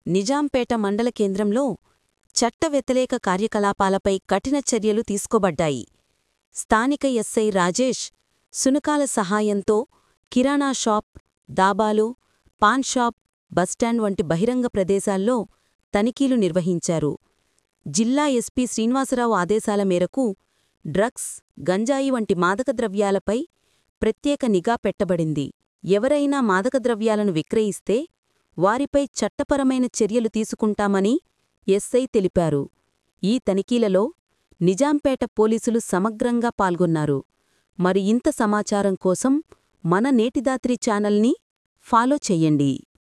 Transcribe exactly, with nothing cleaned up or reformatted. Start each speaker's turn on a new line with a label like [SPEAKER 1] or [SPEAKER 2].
[SPEAKER 1] నిజాంపేట మండల కేంద్రంలో చట్ట వ్యతిరేక కార్యకలాపాలపై కఠిన చర్యలు తీసుకోబడ్డాయి. స్థానిక ఎస్ఐ రాజేష్ సునకాల సహాయంతో కిరాణా షాప్, దాబాలు, పాన్ షాప్, బస్టాండ్ వంటి బహిరంగ ప్రదేశాల్లో తనిఖీలు నిర్వహించారు. జిల్లా ఎస్పీ శ్రీనివాసరావు ఆదేశాల మేరకు డ్రగ్స్, గంజాయి వంటి మాదకద్రవ్యాలపై ప్రత్యేక నిఘా పెట్టబడింది. ఎవరైనా మాదకద్రవ్యాలను విక్రయిస్తే వారిపై చట్టపరమైన చర్యలు తీసుకుంటామని ఎస్ఐ తెలిపారు. ఈ తనిఖీలలో నిజాంపేట పోలీసులు సమగ్రంగా పాల్గొన్నారు. మరి ఇంత సమాచారం కోసం మన నేటిదాత్రి ఛానల్ని ఫాలో చెయ్యండి.